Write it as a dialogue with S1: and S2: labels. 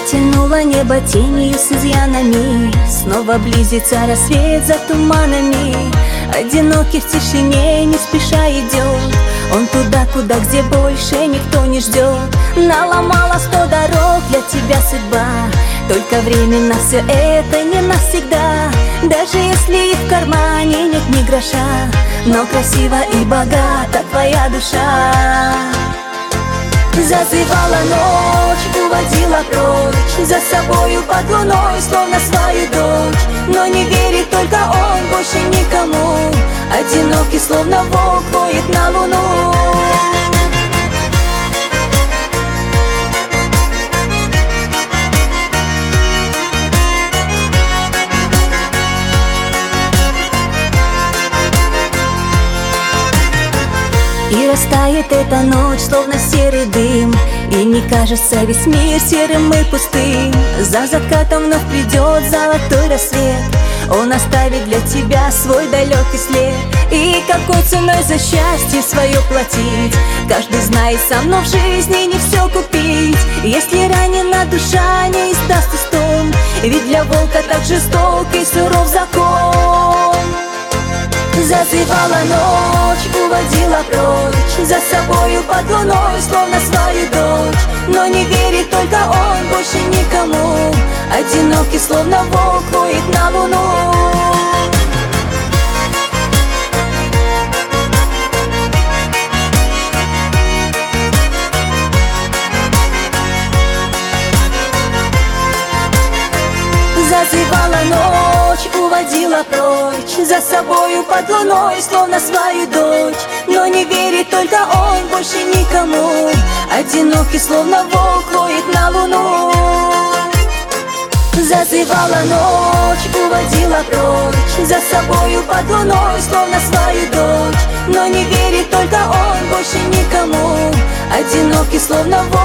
S1: Затянуло небо тенью с изъянами, снова близится рассвет за туманами. Одинокий в тишине не спеша идет он туда, где больше никто не ждет. Наломала 100 дорог для тебя судьба, только временно все это не навсегда. Даже если и в кармане нет ни гроша, но красива и богата твоя душа. Зазывала ночь, уводила прочь, за собою под луной, словно свою дочь. Но не верит только он больше никому, одинокий, словно волк, воет на луну. И растает эта ночь, словно серый дым, и не кажется весь мир серым и пустым. За закатом вновь придет золотой рассвет, он оставит для тебя свой далекий след. И какой ценой за счастье свое платить, каждый знает сам, но в жизни не все купить. Если ранена душа, не издаст и стон, ведь для волка так жесток и суров закон. Зазывала ночь, уводила прочь, за собою под луной, словно свою дочь. Но не верит только он больше никому, одинокий, словно волк, воет на луну. Зазывала ночь, уводила прочь, за собою под луной, словно свою дочь. Но не верит только он больше никому, одинокий, словно волк, воет на луну. Зазывала ночь, уводила прочь, за собою под луной, словно свою дочь. Но не верит только он больше никому, одинокий, словно волк.